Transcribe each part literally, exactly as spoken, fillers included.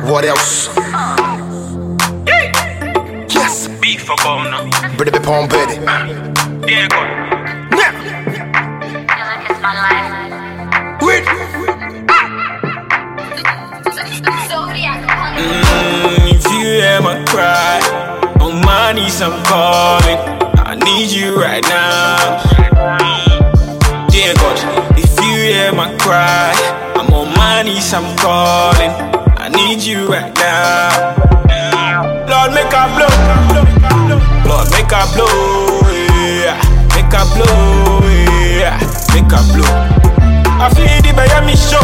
What else? Yes. Beef for Bona. Pretty bit palm petty. Yeah, go. Yeah. Music is my life. Wait. Mm, if you hear my cry, on my knees I'm calling. I need you right now. Dear God, if you hear my cry, I'm on my knees I'm calling. I need you right now. Lord, make a blow. Lord, make a blow. Yeah. Make a blow. Yeah. Make a blow. I feel the Miami show.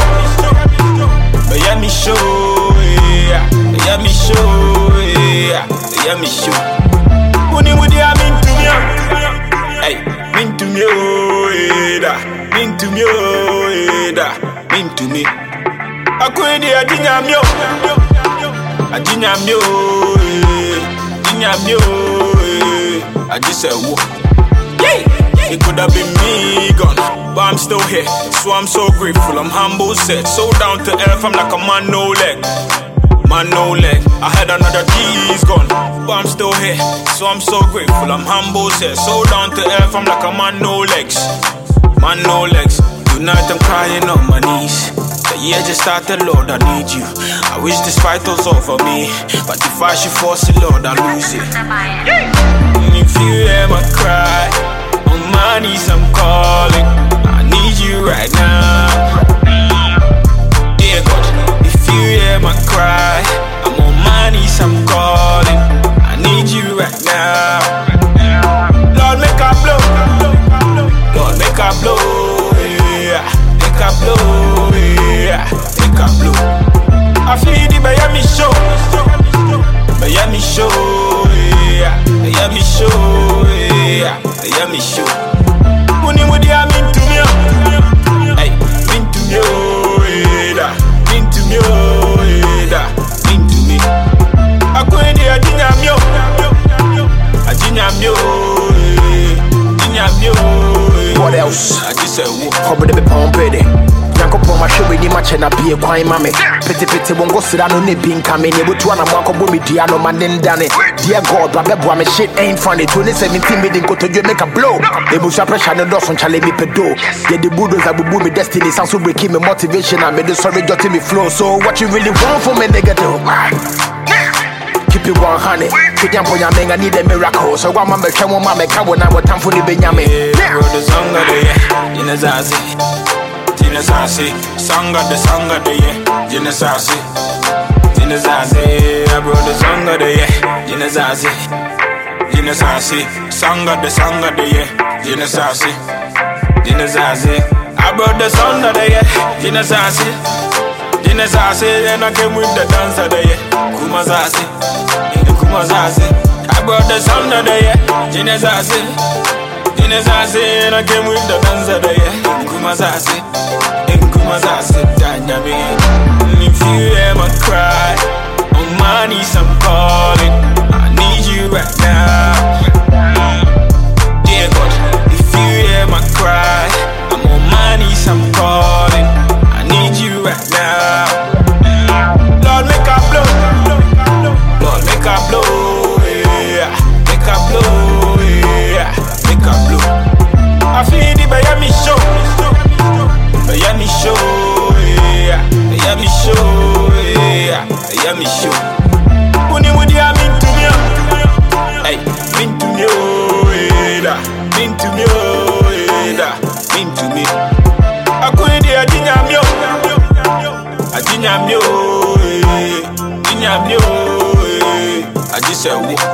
Miami show. Yeah. Miami show. Yeah. Miami show. Money with the I'm into me. Hey, into me. Yeah. Into me. Yeah. Into me. I couldn't hear a dinamio. A dinamio. Dinamio. I just said, whoa. It could have been me gone, but I'm still here. So I'm so grateful, I'm humble, set. So down to earth, I'm like a man no leg. Man no leg. I had another D's gone, but I'm still here. So I'm so grateful, I'm humble, set. So down to earth, I'm like a man no legs. Man no legs. Tonight I'm crying on my knees. The year just started, Lord, I need you. I wish this fight was over me, but if I should force it, Lord, I lose it. If you hear my cry, on my knees I'm calling. I need you right now. Dear God, if you hear my cry, I'm on my knees I'm calling. I need you right now. Lord, make a blow. Lord, make a blow. Yeah. Make a blow. Yeah. Make a blow. I feel the Miami show. Miami show. Yeah. Miami show. Yeah. Miami show. Money with the I'm into me. Hey, into me. Into me. Into me. I couldn't hear a dinamio. A dinamio. Dinamio. What else? I just said, whoa. Probably the bit palm petty. Yanko my show with the match and I be a quine mammy. Petty petty won't go sit down on the pin coming. You to one of Marco Bumi Diano man then done it. Dear God, but that boy, shit ain't funny. twenty seventeen meeting go to you make a blow. They will suppress and the on Charlie me pedo. Yeah, the bulldogs that will boom me destiny. Sounds so breaking me motivation. I made the sorry jotting me flow. So what you really want from me, nigga, do? Keep it one hundred. Keep your boy, I need a miracle. So one mama can one mama can one hour time for the Benjamin. Yeah, bro, the song of the year. In a zazi. Jinazasi, song of the song of the year. Jinazasi, Jinazasi, I brought the song of the year. Jinazasi, Jinazasi, song of the song of the year. Jinazasi, Jinazasi, I brought the song of the year. Jinazasi, Jinazasi, and I came with the dance of the year. Kumazasi, in the Kumazasi, I brought the song of the year. Jinazasi, Jinazasi, and I came with the dance of the year. Kumazasi. Kumazasi, Danyami. If you hear my cry, on my knees I'm calling. I need you right now. Dear God, if you hear my cry, I'm on my knees I'm calling. I need you right now. Lord, make a blow. Lord, make a blow. Yeah. Make a blow. Yeah. Make a blow. I feel the Miami show. Miami show, yeah. Miami show, yeah. Miami show. Money with the I'm into me. Hey, into me, yeah. Into me, yeah. Into me. I couldn't hear a dinamio. A dinamio, dinamio. I just said, whoa.